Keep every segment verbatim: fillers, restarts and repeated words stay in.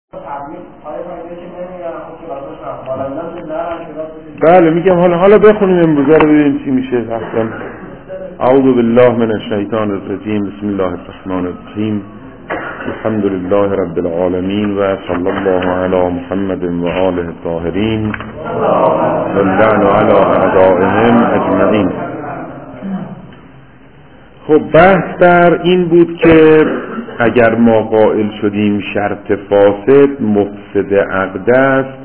بله میگم حالا حالا بخونیم امروزه رو ببینیم چی میشه. اصلا اعوذ بالله من الشیطان الرجیم بسم الله الرحمن الرحیم الحمد لله رب العالمین و صلی الله علی محمد و آله الطاهرین و اللعن علی اعدائهم اجمعین. خب بحث در این بود که اگر ما قائل شدیم شرط فاسد مفسد عقد است،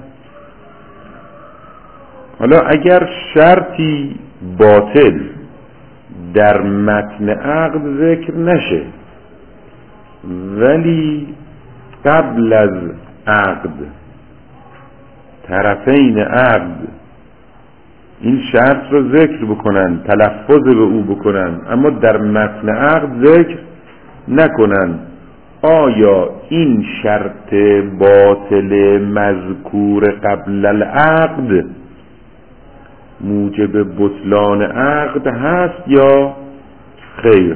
حالا اگر شرطی باطل در متن عقد ذکر نشه ولی قبل از عقد طرفین عقد این شرط رو ذکر بکنن، تلفظ به او بکنن، اما در متن عقد ذکر نکنن، آیا این شرط باطل مذکور قبل العقد موجب بطلان عقد هست یا خیر؟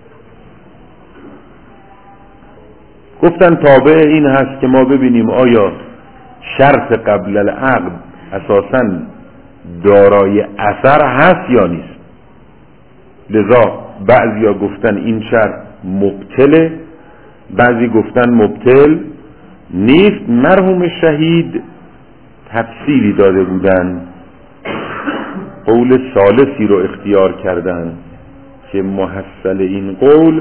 گفتن تابع این هست که ما ببینیم آیا شرط قبل العقد اساساً دارای اثر هست یا نیست. لذا بعضی ها گفتن این شرط مبطله، بعضی گفتن مبطل نیست. مرحوم شهید تفسیری داده بودن، قول ثالثی رو اختیار کردن که محصل این قول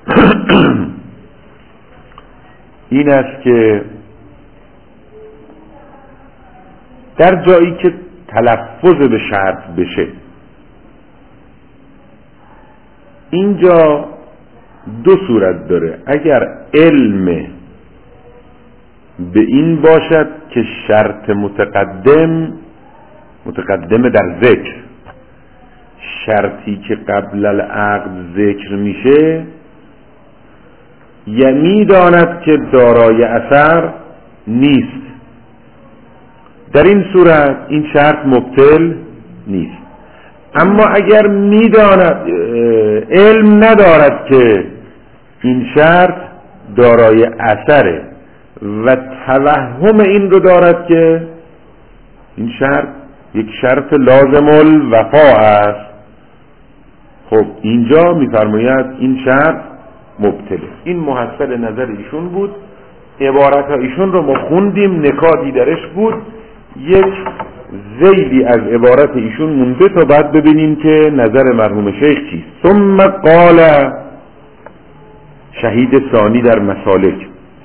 این است که در جایی که تلفظ به شرط بشه، اینجا دو صورت داره. اگر علم به این باشد که شرط متقدم متقدم در ذکر، شرطی که قبل العقد ذکر میشه یعنی داند که دارای اثر نیست، در این صورت این شرط مبطل نیست. اما اگر میداند علم ندارد که این شرط دارای اثره و توهم این رو دارد که این شرط یک شرط لازم الوفا است، خب اینجا میفرماید این شرط مبطله. این محصل نظر ایشون بود. عبارت ها ایشون رو ما خوندیم، نکاتی درش بود، یک ذیلی از عبارت ایشون مونده تا بعد ببینیم که نظر مرحوم شیخ چیست. ثم قال شهید ثانی در مسالک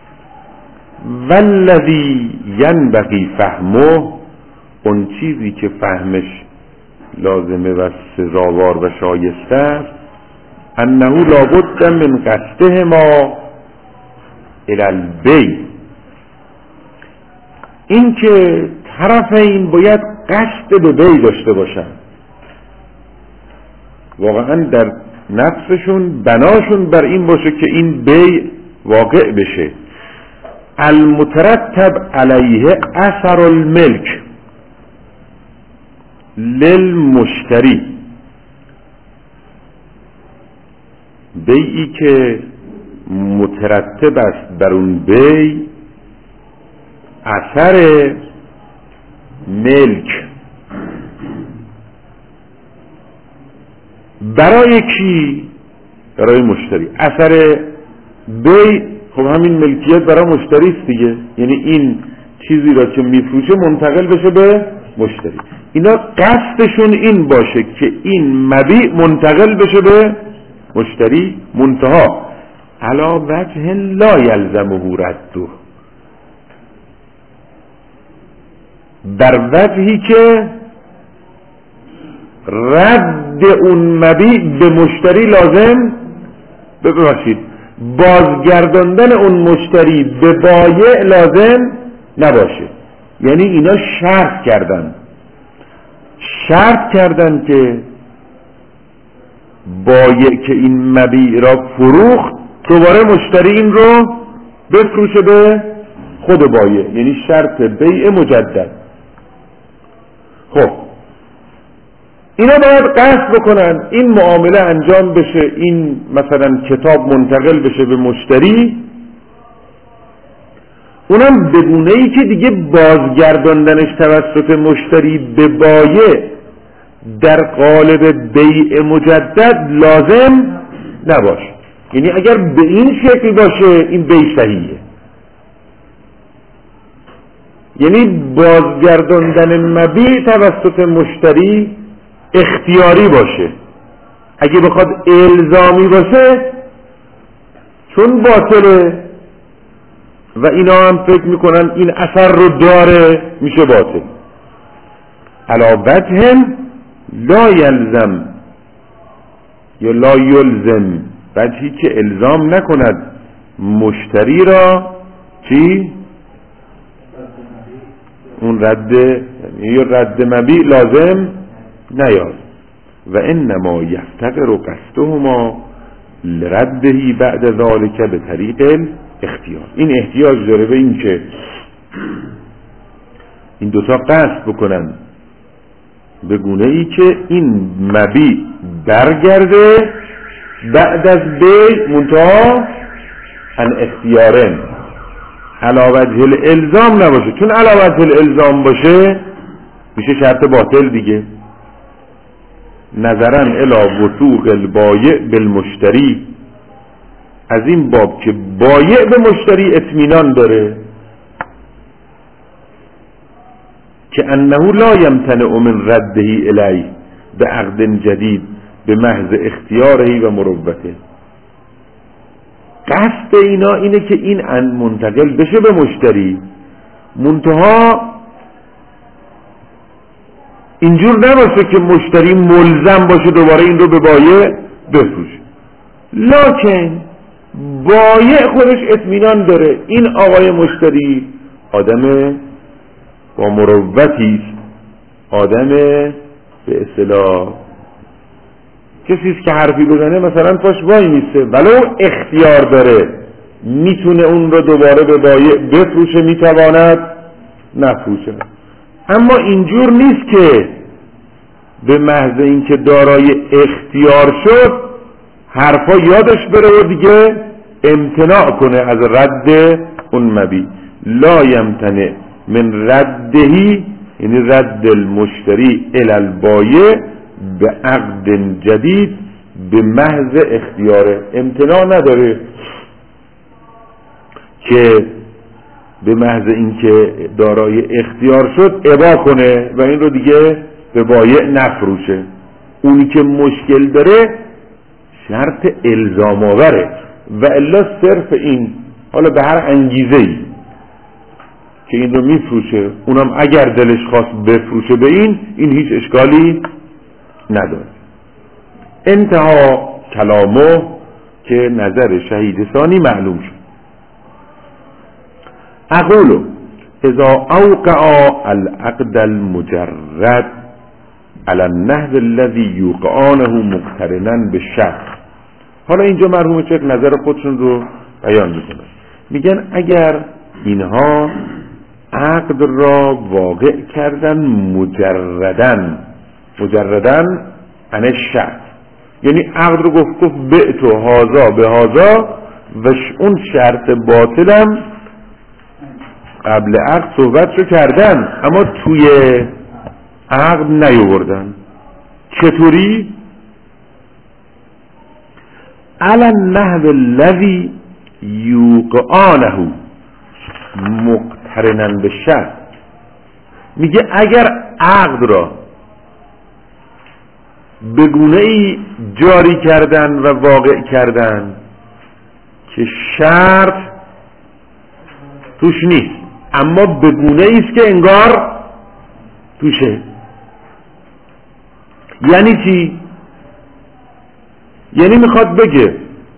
والذی ینبغی فهمه، اون چیزی که فهمش لازمه و سزاوار و شایسته است، انه لابد من قصده ما الی البیع، این که طرفین باید قصد به بیع داشته باشن، واقعا در نفسشون بناشون بر این باشه که این بیع واقع بشه. المترتب علیه اثر الملک للمشتری، بیعی که مترتب است بر اون بیع اثر ملک. برای کی؟ برای مشتری. اثر بیع خب همین ملکیت برای مشتری است دیگه، یعنی این چیزی را که میفروشه منتقل بشه به مشتری. اینا قصدشون این باشه که این مبیع منتقل بشه به مشتری، منتها علا وجه لا یلزمه رده، بر وجهی که رد اون مبیع به مشتری لازم ببخشید بازگرداندن اون مشتری به بایع لازم نباشه. یعنی اینا شرط کردن شرط کردن که بایع که این مبیع را فروخت دوباره مشتری این رو بفروشه به خود بایع، یعنی شرط بیع مجدد. خب اینا باید قصد بکنن این معامله انجام بشه، این مثلا کتاب منتقل بشه به مشتری، اونم به گونه‌ای که دیگه بازگرداندنش توسط مشتری به بایع در قالب بیع مجدد لازم نباشه. یعنی اگر به این شکل باشه این بیع صحیحه، یعنی بازگرداندن مبیع توسط مشتری اختیاری باشه. اگه بخواد الزامی باشه چون باطله و اینا هم فکر میکنن این اثر رو داره میشه باطل. علی وجه لا یلزم یا لا یلزم، وجهی که الزام نکند مشتری را چی؟ اون رد یا رد مبیع لازم نیاد. و انما یفتقر قصدهما لردهی بعد ذالک به طریق الاختیار. این احتیاج داره به این که این دوتا قصد بکنن به گونه ای که این مبیع برگرده بعد از بیع منتها ان اختیارن، علی وجه الالزام نباشه. چون علی وجه الالزام باشه میشه شرط باطل دیگه. نظرا الی وثوق البایع بالمشتری، از این باب که بایع به مشتری اطمینان داره که انه لا یمتنع من رده الیه به عقد جدید به محض اختیاره و مروته. قصد اینا اینه که این ان منتقل بشه به مشتری، منتها اینجور نباشه که مشتری ملزم باشه دوباره این رو به بایع بفروشه. لکن بایع خودش اطمینان داره این آقای مشتری آدم با مروتی است، آدم به اصطلاح کسی است که حرفی بزنه مثلا پاش وای میسته، ولو اختیار داره میتونه اون رو دوباره به بایع بفروشه، میتواند نفروشه. اما اینجور نیست که به محض اینکه دارای اختیار شد حرفا یادش بره و دیگه امتناع کنه از رد اون مبیع. لا یمتنع من ردهی، یعنی رد المشتری الی البایع به عقد جدید به محض اختیاره. امتناع نداره که به محض اینکه دارای اختیار شد اباح کنه و این رو دیگه به بایع نفروشه. اونی که مشکل داره شرط الزام آوره و الا صرف این حالا به هر انگیزه ای که این رو میفروشه، اونم اگر دلش خواست بفروشه به این این هیچ اشکالی نداره. انتها کلامه که نظر شهید ثانی معلوم شد. اقول اذا اوقع العقد المجرد على النحو الذي يوقعانه مقترنا بالشرط. حالا اینجا مرحوم شیخ نظر خودشون رو بیان میکنن. میگن اگر اینها عقد را واقع کردن مجردن، مجردن عن الشرط، یعنی عقد رو گفت گفت بعتو هازا به هازا و اون شرط باطلم قبل عقد صحبت رو کردن اما توی عقد نیاوردن. چطوری؟ علی النحو الذی یوقعانه مقترنا بالشرط. میگه اگر عقد را به گونه ای جاری کردن و واقع کردن که شرط توش نیست اما به گونه ای است که انگار توشه. یعنی چی؟ یعنی میخواد بگه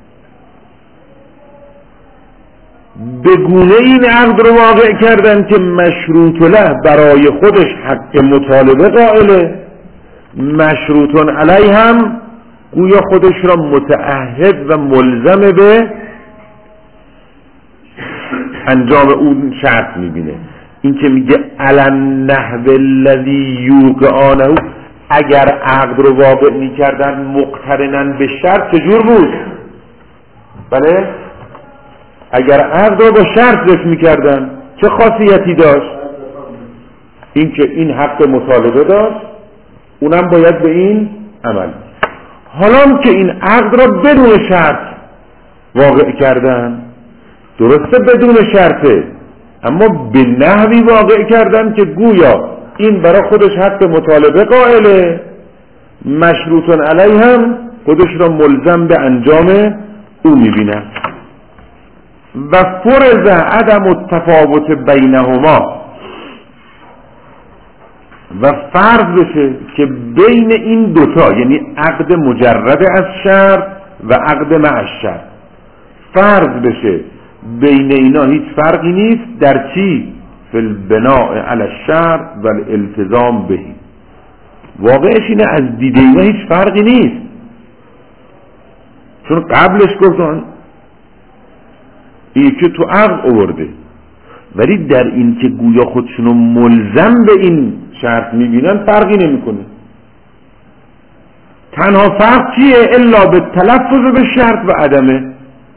به گونه این عقد رو واقع کردن که مشروط له برای خودش حق مطالبه قائله، مشروطون علیه هم گویا خودش را متعهد و ملزم به انجام اون شرط میبینه. این که میگه علی النحو الذی یوقعانه، اگر عقد رو واقع میکردن مقترنا به شرط چجور بود؟ بله اگر عقد رو با شرط ذکر میکردن چه خاصیتی داشت؟ این که این حق مطالبه داشت، اونم باید به این عمل. حالا که این عقد را بدون شرط واقع کردن، درسته بدون شرطه، اما به نحوی واقع کردن که گویا این برای خودش حق مطالبه قائله، مشروطن علیه هم خودش را ملزم به انجام او میبینن. و فرض عدم التفاوت بینهما، و فرض بشه که بین این دوتا، یعنی عقد مجرد از شرط و عقد مع الشرط، فرض بشه بین اینا هیچ فرقی نیست. در چی؟ فی البناء علی الشرط و الالتزام به. واقعش اینه از دید اینا هیچ فرقی نیست، چون قبلش گفتن این که تو عقد آورده، ولی در این که گویا خودشونو ملزم به این شرط میبینن فرقی نمیکنه. تنها فرق چیه؟ الا به تلفظ به شرط و عدمه.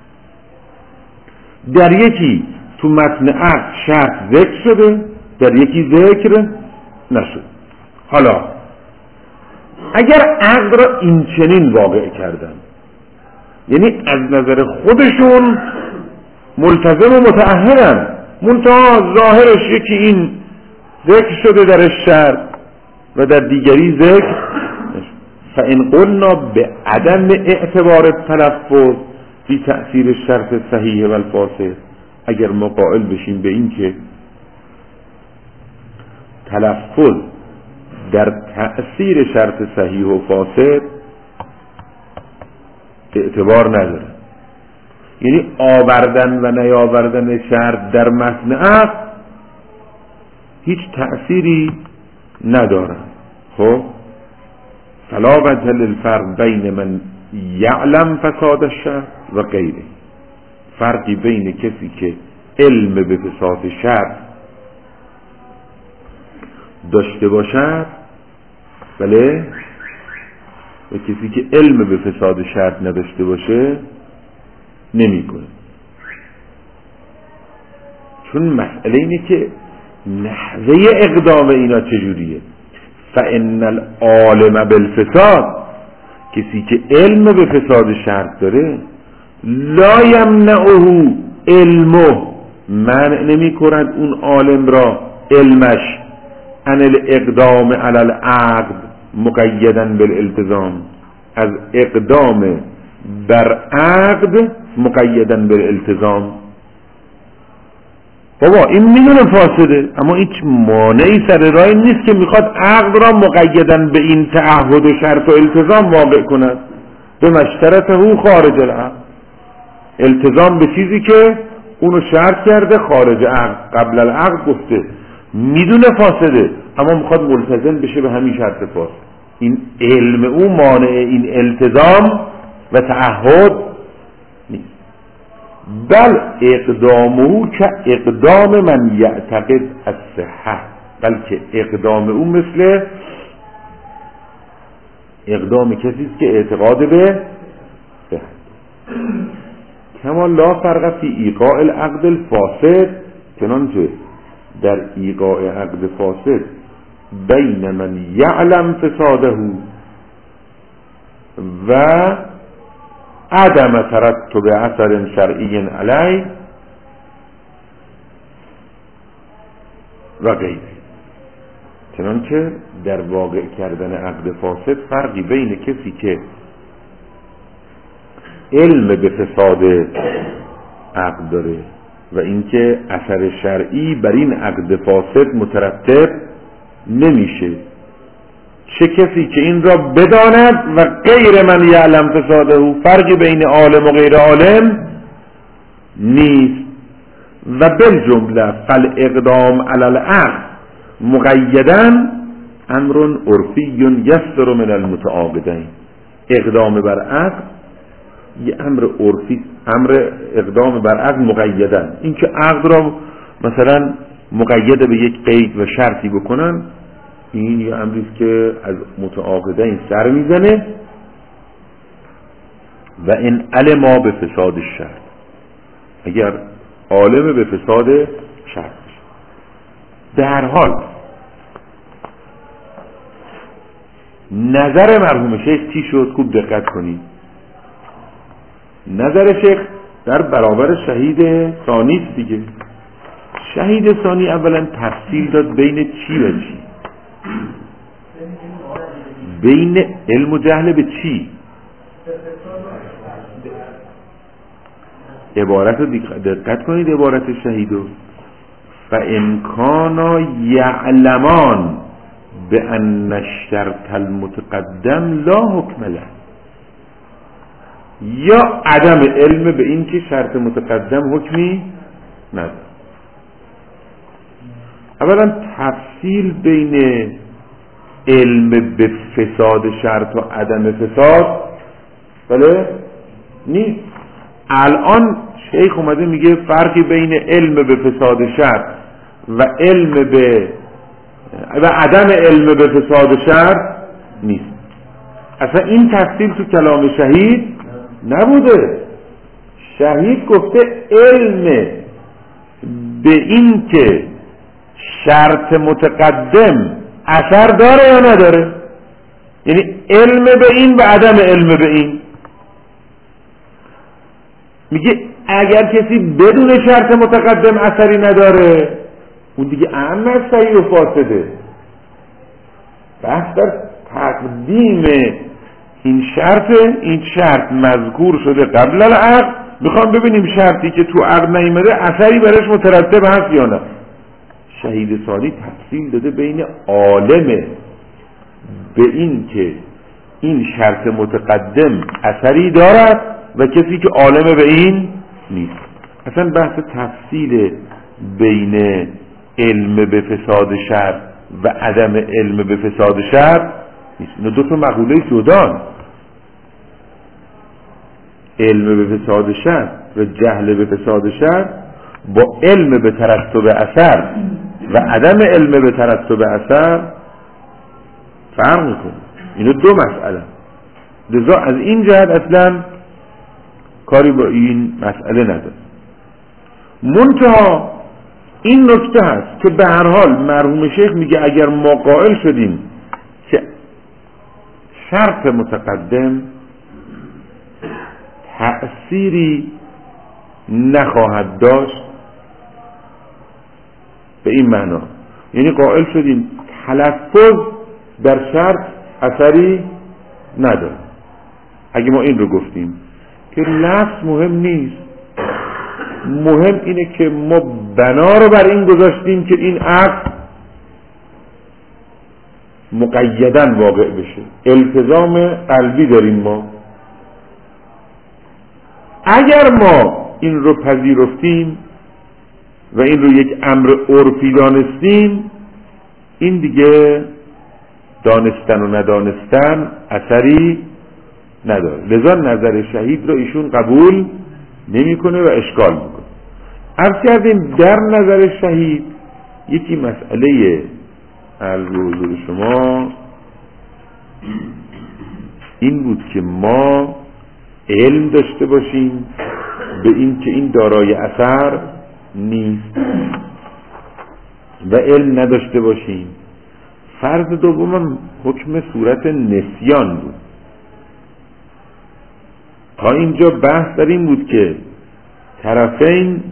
در یکی تو متن عقد شرط ذکر شده، در یکی ذکر نشد. حالا اگر عقد را این چنین واقع کردن، یعنی از نظر خودشون ملتزم و متعهدن، منتها ظاهرش یکی این ذکر شده در شرط و در دیگری ذکر نشد، فإن قلنا به عدم اعتبار التلفظ فی تأثیر شرط صحیح و الفاسد، اگر ما قائل بشیم به این که تلفظ در تأثیر شرط صحیح و فاسد اعتبار نداره، یعنی آوردن و نیاوردن شرط در متن عقد هیچ تأثیری نداره. خب فلا وجه للفرق بین من یعلم فساد الشرط و غیره، فرقی بین کسی که علم به فساد شرط داشته باشد، بله، و کسی که علم به فساد شرط نداشته باشه نمی کنه. چون مسئله اینه که نحوه اقدام اینا چجوریه. فإن العالم بالفساد، کسی که علم به فساد شرط داره، لا یمنعه علمه، منع نمی کند اون عالم را علمش عن الاقدام علی العقد مقیدا بالالتزام، از اقدام بر عقد مقیدا بالالتزام. بابا این میدونه فاسده، اما هیچ مانعی سر راه نیست که میخواد عقد را مقیدا به این تعهد و شرط و التزام واقع کند. به مشترطه خارج العقد، التزام به چیزی که اونو شرط کرده خارج عقد، قبل العقد گفته میدونه فاسده اما میخواد ملتزم بشه به همین شرط فاسد. این علم او مانع این التزام و تعهد نیست، بل اقدامه که اقدام من یعتقد الصحه، بلکه اقدام او مثل اقدام کسی است که اعتقاد به صحت. کما لا فرق فی ایقاع العقد الفاسد، چنانچه در ایقاع عقد فاسد بین من یعلم فساده و عدم ترتب اثر شرعی علیه و غیره. چنانچه در واقع کردن عقد فاسد فرقی بین کسی که علم به فساد عقد داره و اینکه اثر شرعی بر این عقد فاسد مترتب نمیشه، چه کسی که این را بداند و غیر من یعلم فساده او، فرقی بین عالم و غیر عالم نیست. و بالجمله فالاقدام علی العقد مقیدا امر عرفی یصدر من المتعاقدین، اقدام بر عقد یه امر عرفی، امر اقدام بر عقد مقیدا، این که عقد را مثلا مقید به یک قید و شرطی بکنن، این یه امری است که از متعاقدین سر میزنه. و این علما به فساد شرط، اگر عالم به فساد شرط به هر حال نظر مرحوم شیخ چی شد؟ خوب دقت کنید. نظر شیخ در برابر شهید ثانی است دیگه. شهید ثانی اولا تفصیل داد بین چی و چی، بین علم و جهل به چی. عبارت رو دقت کنید، عبارت شهیدو فَإِنْ یعلمان به ان الشرط المتقدم لا حکم له، یا عدم علم به این که شرط متقدم حکمی نداره. اولا تفصیل بین علم به فساد شرط و عدم فساد بله نیست. الان شیخ اومده میگه فرقی بین علم به فساد شرط و علم به و عدم علم به فساد شرط نیست. اصلا این تفصیل تو کلام شهید نبوده. شهید گفته علم به این که شرط متقدم اثر داره یا نداره، یعنی علم به این و عدم علم به این. میگه اگر کسی بدون شرط متقدم اثری نداره اون دیگه اعم از صحیح و فاسده. بحث در تقدیم این شرط، این شرط مذکور شده قبل العقد، میخوام ببینیم شرطی که تو عقد نیامده اثری برش مترتب هست یا نه. شهید ثانی تفصیل داده بین عالم به این که این شرط متقدم اثری دارد و کسی که عالم به این نیست. اصلا بحث تفصیل بین علم به فساد شرط و عدم علم به فساد شرط نیست. اینا دو تا مقوله جدان. علم به فساد شرط و جهل به فساد شرط با علم به ترتب اثر و عدم علم به ترتب اثر فرق میکنه. اینا دو مسئله. لذا از این جهت اصلا کاری با این مسئله نداره. منتها این نکته هست که به هر حال مرحوم شیخ میگه اگر ما قائل شدیم که شرط متقدم تأثیری نخواهد داشت، به این معنا یعنی قائل شدیم تلفظ در شرط اثری نداره. اگه ما این رو گفتیم که لفظ مهم نیست، مهم اینه که ما بنا رو بر این گذاشتیم که این عقد مقیدن واقع بشه، التزام قلبی داریم ما. اگر ما این رو پذیرفتیم و این رو یک امر عرفی دانستیم، این دیگه دانستن و ندانستن اثری نداره. لذا نظر شهید رو ایشون قبول نمیکنه و اشکال میکنه. عرض کردیم در نظر شهید یکی مسئله عرض حضور شما این بود که ما علم داشته باشیم به این که این دارای اثر نیست و علم نداشته باشیم. فرض دوم حکم صورت نسیان بود. تا اینجا بحث در این بود که طرفین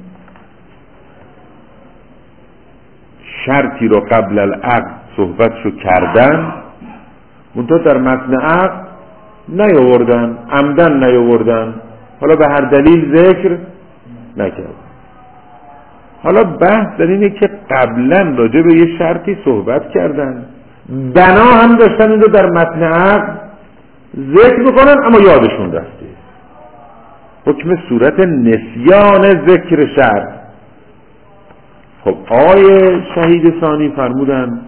شرطی رو قبل العقد صحبتشو کردن، منتها در متن عقد نیاوردن، عمدن نیاوردن، حالا به هر دلیل ذکر نکرد. حالا بحث در اینه که قبلا راجع به یه شرطی صحبت کردن، بنا هم داشتن این رو در متن عقد ذکر بکنن اما یادشون رفته. حکم صورت نسیان ذکر شرط. خب آقای شهید ثانی فرمودن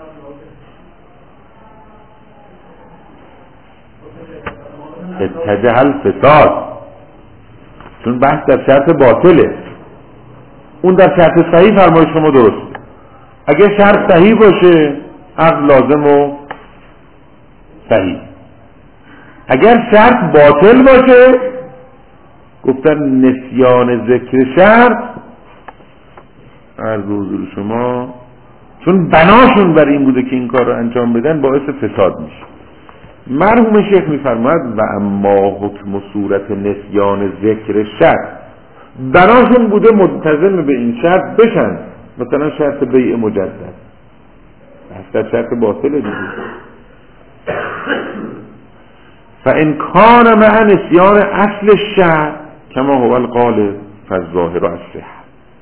اتجه الفساد، چون بحث در شرط باطله، اون در شرط صحیح فرمای شما درسته. اگه شرط صحیح باشه عقد لازم و صحیح، اگر شرط باطل باشه گفتن نسیان ذکر شرط عرض حضور شما چون بناشون بر این بوده که این کار رو انجام بدن، باعث فساد میشه. مرحوم شیخ میفرماید و اما حکم و صورت نسیان ذکر شرط، بناشون بوده ملتزم به این شرط بشن، مثلا شرط بیع مجدد، اصلا شرط باطله دیگه. فان کان مع نسیان اصل الشرط کما هو الغالب فالظاهر الصحة.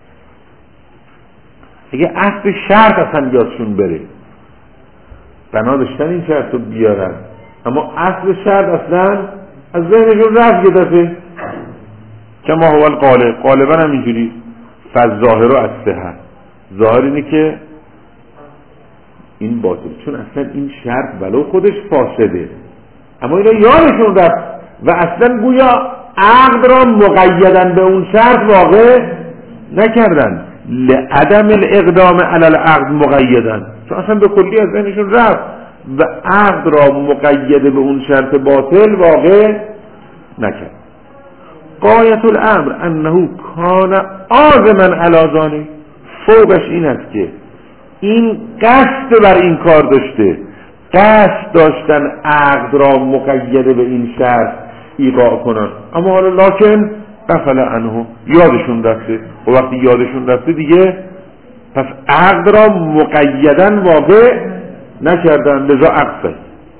اگه اصل شرط اصلا یادشون بره، بنا داشتن این شرط رو بیارن، اما اصل شرط اصلا از ذهنشون رفت یه دفعه، کما هو الغالب، غالبا هم اینجوری، فالظاهر الصحة، ظاهر اینه که این باطل، چون اصلا این شرط ولو خودش فاسده اما اینا یادشون رفت و اصلا گویا عقد را مقیدن به اون شرط واقع نکردن، لعدم الاقدام علی العقد مقیدن، چون اصلا به کلی از ذهنشون رفت و عقد را مقید به اون شرط باطل واقع نکرد. غایت الامر انه کان عازما علی ذلک، فوقش این است که این قصد بر این کار داشته، قصد داشتن عقد را مقید به این شرط ایقاع کنن، اما حالا لکن غفل عنه، یادشون رفته، و وقتی یادشون رفته دیگه پس عقد را مقیدن واقع نکردن، لذا عقد.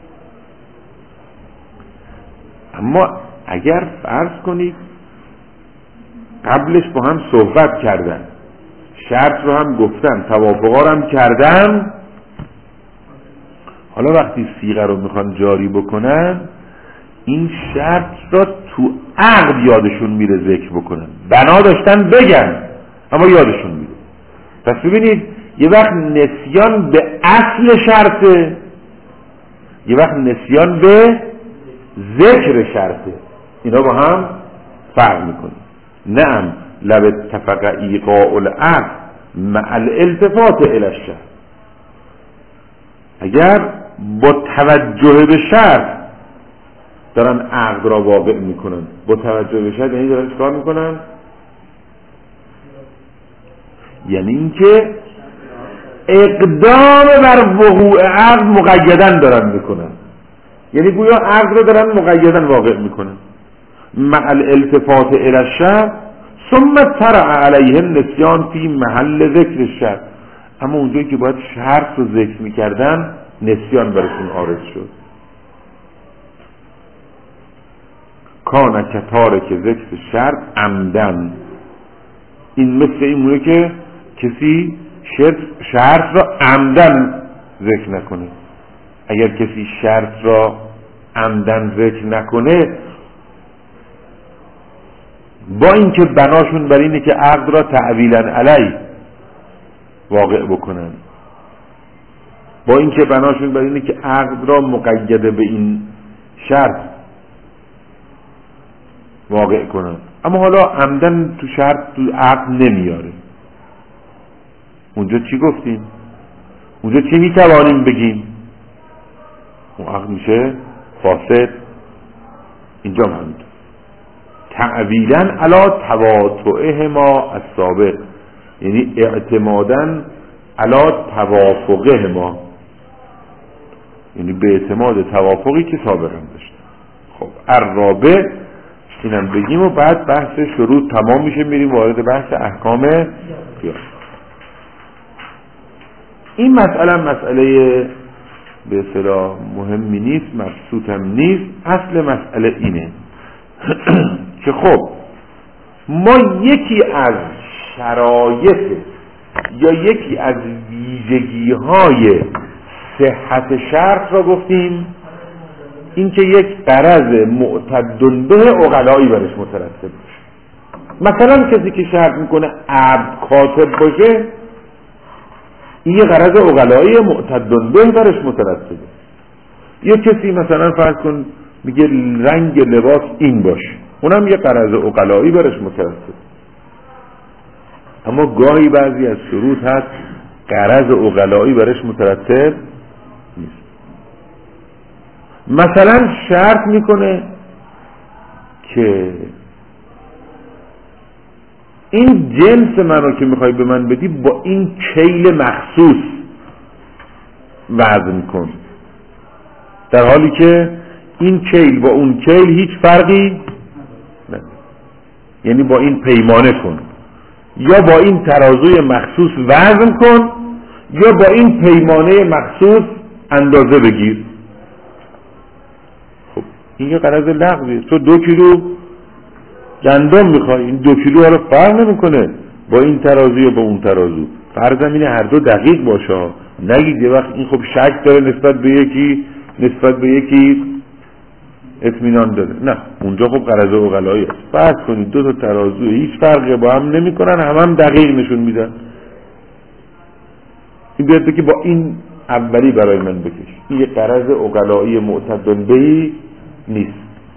اما اگر فرض کنید قبلش با هم صحبت کردن، شرط رو هم گفتن، توافقا رو هم کردن، حالا وقتی صیغه رو میخوان جاری بکنن این شرط را تو عقد یادشون میره ذکر بکنن، بنا داشتن بگن اما یادشون میره. پس ببینید یه وقت نسیان به اصل شرطه، یه وقت نسیان به ذکر شرطه، اینا با هم فرق میکنه. نعم لو اتفق ایقاع العقد مع الالتفات الی الشرط، اگر با توجه به شرط دارن عقد را واقع میکنن، با توجه به شرط یعنی دارن چیکار میکنن؟ یعنی اینکه اقدام بر وقوع عقد مقیدن دارن میکنن، یعنی گویا عقد رو دارن مقیدن واقع میکنن مع الالتفات الی الشرط ثم طرأ علیه النسیان فی محل ذکر الشرط، اما اونجایی که باید شرط رو ذکر میکردن نسیان برشون عارض شد. کان کتاره که ذکر شرط عمدن، این مثل این مونه که کسی شرط, شرط را عمدن ذکر نکنه. اگر کسی شرط را عمدن ذکر نکنه، با اینکه بناشون بر اینه که عقد را تعویلا علی واقع بکنن، با اینکه بناشون بر اینه که عقد را مقیده به این شرط واقع کنن، اما حالا عمدن تو شرط تو عقد نمیاره، اونجا چی گفتیم؟ اونجا چی میتوانیم بگیم؟ اون عقد میشه فاسد. اینجا هم همینطور تعویلاً علی تواطؤهما السابق، یعنی اعتماداً علی توافقهما، یعنی به اعتماد توافقی که سابقاً داشتن. خب الرابع اینم بگیم و بعد بحث شروط تمام میشه، میریم وارد بحث احکام قیاس. این مسئله مسئله به اصطلاح مهمی نیست، مبسوط هم نیست. اصل مسئله اینه که خب ما یکی از شرایط یا یکی از ویژگی های صحت شرط را گفتیم، این که یک غرض معتد به عقلایی برش مترتب باشه. مثلا کسی که شرط میکنه عبد کاتب باشه، این یه غرض عقلایی معتد به برش مترتبه. یا کسی مثلا فرض کن میگه رنگ لباس این باشه، اونم یه غرض عقلایی برش مترتبه. اما گاهی بعضی از شروط هست غرض عقلایی برش مترتب نیست. مثلا شرط میکنه که این جنس منو که میخوای به من بدی با این کیل مخصوص وزن کن، در حالی که این کیل با اون کیل هیچ فرقی نه. یعنی با این پیمانه کن، یا با این ترازوی مخصوص وزن کن، یا با این پیمانه مخصوص اندازه بگیر. خب این یه غرض لغویه. تو دو کیلو گندم میخوای، این دو کیلو حالا فرق نمیکنه با این ترازو یا با اون ترازو. فرضم اینه هر دو دقیق باشه، نگید یه وقت این خب شک داره نسبت به یکی نسبت به یکی اطمینان داره. نه، اونجا خب غرض عقلایی است. فرض کنید دو تا ترازو هیچ فرقی با هم نمیکنن، هم هم دقیق نشون میدن. این بیاد که با این اولی برای من بکش. این یه غرض عقلایی معتدل بهی نیست.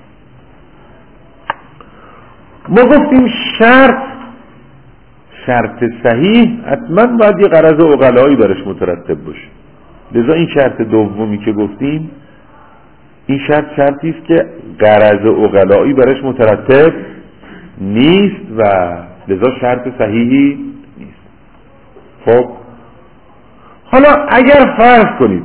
ما گفتیم شرط شرط صحیح حتما باید یه غرض عقلایی برش مترتب باشه. لذا این شرط دومی که گفتیم، این شرط شرطی است که غرض عقلایی برش مترتب نیست و لذا شرط صحیحی نیست. خب حالا اگر فرض کنید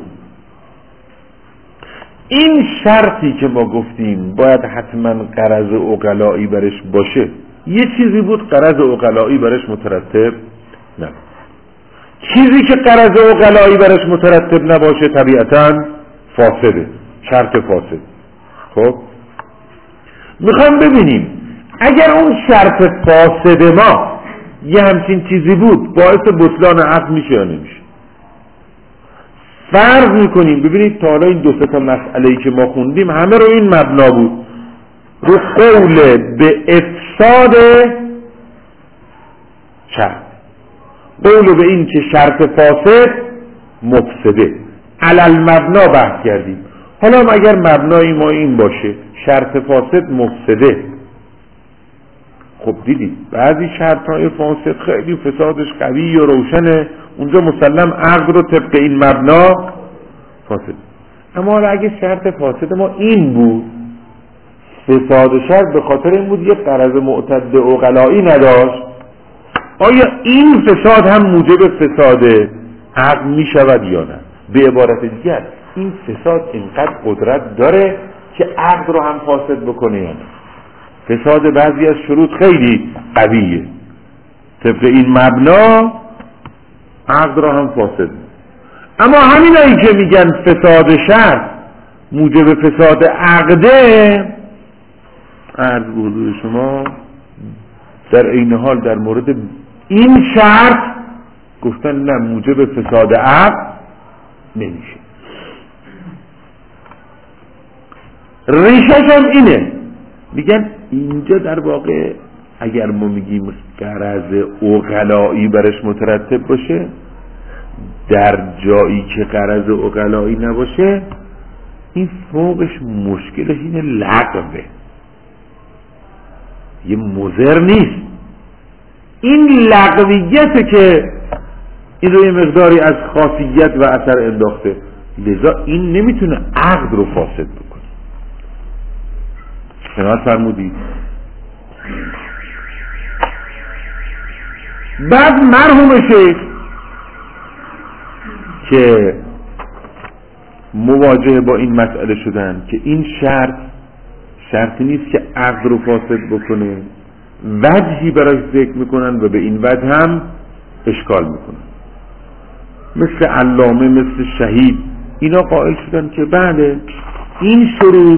این شرطی که ما گفتیم باید حتما غرض عقلایی برش باشه، یه چیزی بود غرض عقلایی برش مترتب نه. چیزی که غرض عقلایی برش مترتب نباشه طبیعتاً فاسده، شرط فاسد. خب میخوام ببینیم اگر اون شرط فاسد ما یه همچین چیزی بود باعث بطلان عقد میشه یا نمیشه. فرض میکنیم ببینید تا حالا این دو سه تا مسئله‌ای که ما خوندیم همه رو این مبنا بود، رو قول به افساد شرط، قول به این که شرط فاسد مفسده، علل مبنا بحث کردیم. حالا اگر مبنای ما این باشه شرط فاسد مفسده، خب دیدید بعضی شرطهای فاسد خیلی فسادش قوی و روشنه، اونجا مسلم عقد رو طبق این مبنا فاسد. اما اگه شرط فاسد ما این بود، فساد شرط به خاطر این بود یه غرض معتد عقلایی نداشت، آیا این فساد هم موجب فساد عقد می شود یا نه؟ به عبارت دیگر این فساد اینقدر قدرت داره که عقد رو هم فاسد بکنه یا نه؟ فساد بعضی از شروط خیلی قویه، طبق این مبنا عقد رو هم فاسد. اما همینایی که میگن فساد شرط موجب فساد عقده، عرض به حضور شما در این حال در مورد این شرط گفتن نه، موجب فساد عقد نمیشه. ریشش هم اینه، میگن اینجا در واقع اگر ما میگیم غرض عقلایی برش مترتب باشه، در جایی که غرض عقلایی نباشه این فوقش مشکلش اینه لغوه، یه مضر نیست. این لغویته که این رو یه مقداری از خاصیت و اثر انداخته، لذا این نمیتونه عقد رو فاسد بکنه. شما فرمودید بعد مرحوم شیخ که مواجه با این مسئله شدن که این شرط شرطی نیست که عقد رو فاسد بکنه، وجهی براش ذکر میکنن و به این وجه هم اشکال میکنن. مثل علامه، مثل شهید، اینا قائل شدن که بله این شروط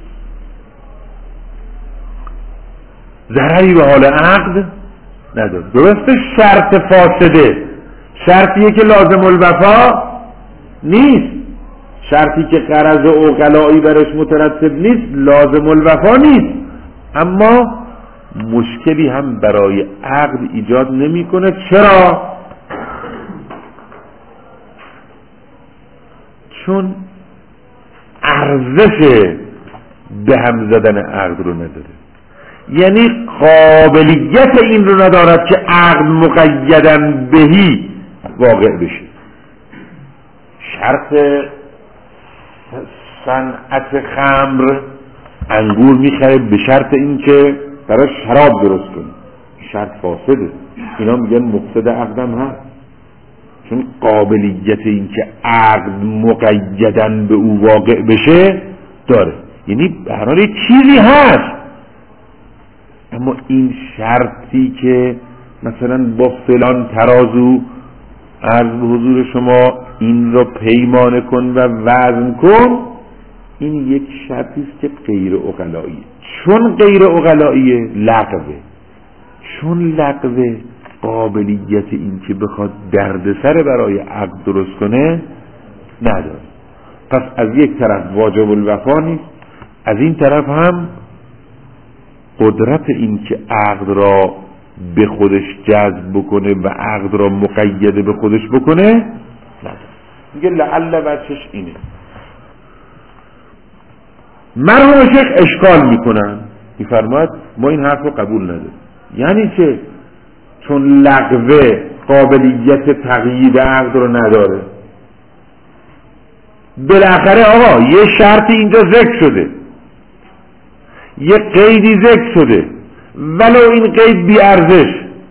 ضرری به حال عقد نداره. درسته شرط فاسده، شرطیه که لازم الوفا نیست، شرطی که غرض عقلایی برش مترتب نیست، لازم الوفا نیست، اما مشکلی هم برای عقد ایجاد نمیکنه. چرا؟ چون ارزش به هم زدن عقد رو نداره، یعنی قابلیت این رو ندارد که عقد مقیدن بهی واقع بشه. شرط صنعت خمر انگور میخره به شرط این که برای شراب درست کنه، شرط فاسده. اینا میگن مفسد عقدم هست. چون قابلیت این که عقد مقیدن به او واقع بشه داره، یعنی به هر حال چیزی هست، اما این شرطی که مثلا با فلان ترازو عرض به حضور شما این را پیمانه کن و وزن کن، این یک شرطی است که غیر عقلاییه. چون غیر عقلاییه لغوه، چون لغوه قابلیت این که بخواد دردسر برای عقد درست کنه نداره. پس از یک طرف واجب الوفا نیست، از این طرف هم قدرت این که عقد را به خودش جذب بکنه و عقد را مقید به خودش بکنه نداره. میگه لعل وجهش اینه. مرحوم شیخ اشکال میکنن، میفرماید ما این حرف رو قبول نداریم. یعنی که چون لغوه قابلیت تغییر عقد رو نداره، بالاخره آقا یه شرطی اینجا ذکر شده، یه قیدی ذکر شده، ولو این قید بی ارزش،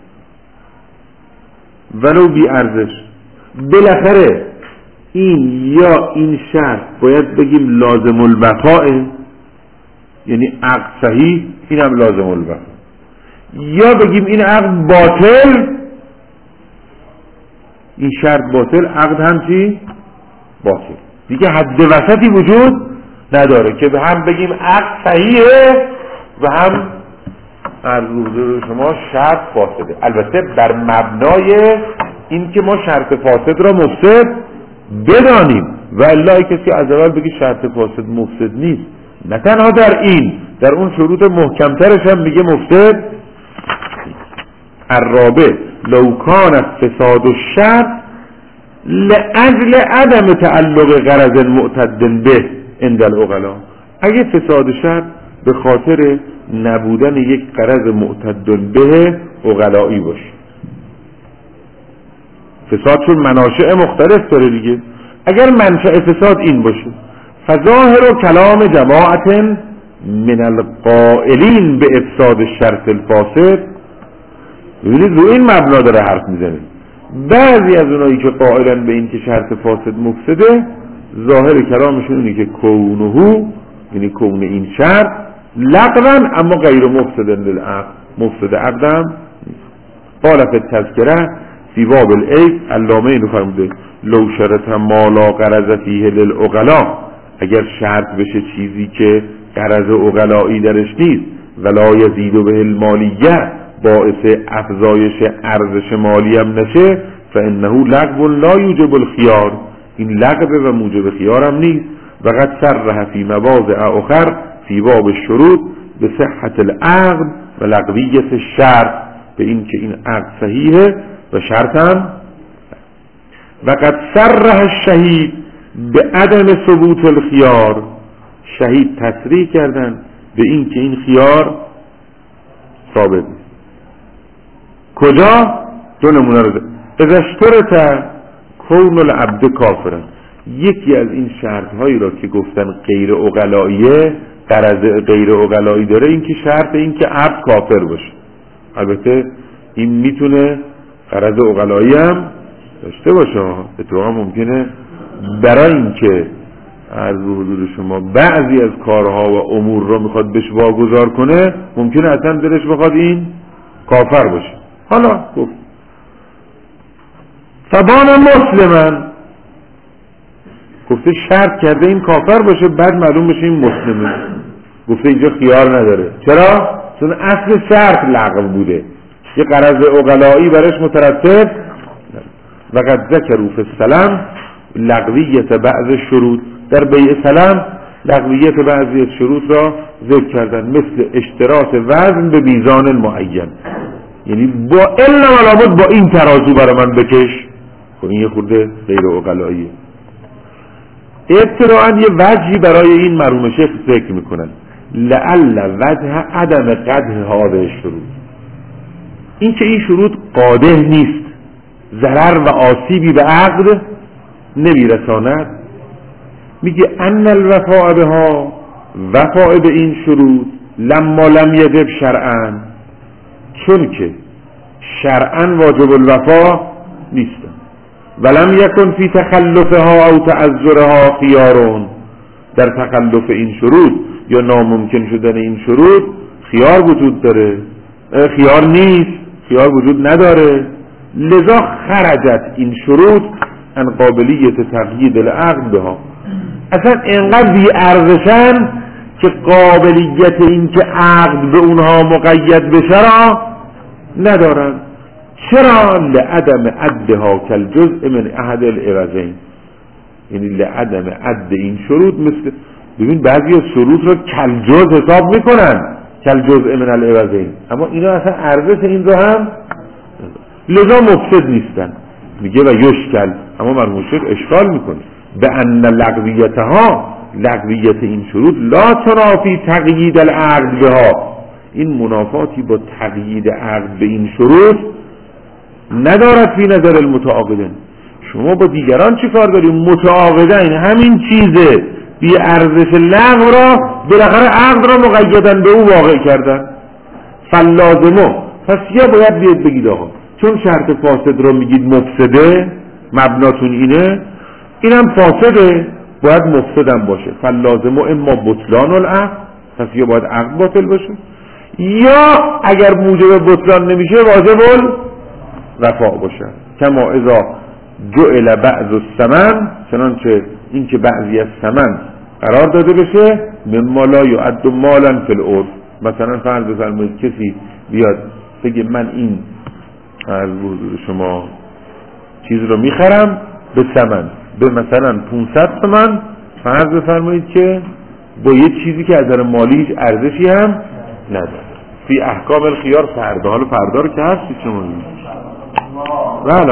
ولو بی ارزش، بالاخره این یا این شرط باید بگیم لازم الوفاه، یعنی عقد صحیح، این هم لازم الوفاه، یا بگیم این عقد باطل، این شرط باطل، عقد هم چی؟ باطل. دیگه حد وسطی وجود نداره که به هم بگیم عقد صحیحه و هم عرض شما شرط فاسده. البته بر مبنای این که ما شرط فاسد را مفسد بدانیم و الا کسی از اول بگی شرط فاسد مفسد نیست. نه تنها در این، در اون شروط محکمترش هم میگه مفسد. الرابع لو کان فساد الشرط لاجل عدم تعلق غرض معتد به عند العقلاء، اگه فساد شرط به خاطر نبودن یک غرض معتد به عقلائی باشه، فساد چون مناشع مختلف داره دیگه، اگر منشأ فساد این باشه، فظاهر کلام جماعت من القائلین به افساد الشرط الفاسد، ببینید رو این مبنا داره حرف میزنه، بعضی از اونایی که قائلن به این که شرط فاسد مفسده، ظاهر کلامشون اینه که کونهو، یعنی کون این شرط لغوان اما غیر مفسدن للعقد، مفسد عقدم قال فی التذکره فی باب العیب، علامه اینو فرموده لو شرط ما لا غرض فیه للعقلاء، اگر شرط بشه چیزی که غرض عقلائی درش نیست، ولا یزید به المالیه، باعث افزایش ارزش مالی هم نشه، فانه لغو لا یوجب الخیار، این لغو و موجب خیار هم نیست. و قد صرح فی مواضع اخر فی باب الشروط به صحت العقد و لغویت الشرط، به این که این عقد صحیحه و شرط هم. و قد صرح الشهید به عدم ثبوت الخیار، شهید تصریح کردن به این که این خیار ثابت نیست. کجا؟ دو نمونه رو ده. اذا اشترط کون العبد کافرا، یکی از این شرط هایی را که گفتن غیر عقلائیه، غرض غیر عقلائی داره، این که شرط این که عبد کافر باشه. البته این میتونه غرض عقلائی هم داشته باشه، اتفاقا ممکنه برای این که عرض حضور شما بعضی از کارها و امور را میخواد بهش واگذار کنه، ممکنه اصلا دلش بخواد این کافر باشه. حالا گفت فبان مسلمن، گفته شرط کرده این کافر باشه، بعد معلوم بشه این مسلمه، گفته اینجا خیار نداره. چرا؟ چون اصل شرط لغو بوده، یه غرض عقلائی برش مترتب. و قد ذکروا فی السلام لغویت بعض شروط، در بیع سلام لغویت بعضی از شروط را ذکر کردن، مثل اشتراط وزن به میزان معین، یعنی با الا ولا بد با این ترازو برای من بکش، خب این یه خورده غیر عقلائیه. ابتداءً یه وجهی برای این مرحوم شیخ ذکر میکنن، لعل وجه عدم قدح هذه شروط، این که این شروط قادح نیست، ضرر و آسیبی به عقد نمیرساند. میگه ان الوفاء بها، وفاء به این شروط، لما لم یجب شرعاً، چون که شرعاً واجب الوفا نیستن. ولم یکن فی تخلفها او تعذرها خیارون، در تخلف این شروط یا ناممکن شدن این شروط خیار وجود داره، خیار نیست، خیار وجود نداره. لذا خرجت این شروط عن قابلیت تقیید العقد بها، اصلا اینقدر بی ارزشن که قابلیت این که عقد به اونها مقید بشه را ندارن. چرا؟ لعدم عدها کالجزء من احد العوضین، یعنی لعدم عد این شروط. مثل ببین بعضی از شروط رو کالجزء حساب میکنن، کالجزء من العوضین، اما اینا اصلا ارزش این رو هم لذا مفسد نیستن. میگه و یشکل، اما مرحوم شیخ اشکال میکنه به ان لغویتها، لغویت این شروط لا تنافی تقیید العقد بها، این منافاتی با تقیید عقد به این شروط ندارد فی نظر المتعاقدین. شما با دیگران چی کار داریم؟ متعاقدین همین چیزه بی ارزش لغو را بالاخره عقد را مقیدن به او واقع کردن. فلازمو، پس یه باید بیاد بگید آقا چون شرط فاسد را میگید مفسده، مبناتون اینه، اینم فاسده باید مفسدم باشه. فلازمو اما بطلان العقد، پس یا باید عقد باطل باشه، یا اگر موجب بطلان نمیشه واجب الرفاع باشه. کما اذا جعل بعض الثمن، چنانچه این که بعضی از ثمن قرار داده بشه مما لا یعد مالا فی العرف. مثلا فرض بفرمایید کسی بیاد بگه من این از شما چیز رو میخرم به ثمن به مثلا پانصد تومان، فرض بفرمایید که با یه چیزی که از نظر مالی هیچ ارزشی هم نداره. فی احکام الخیار فردا، حالا فردا رو که هستی شما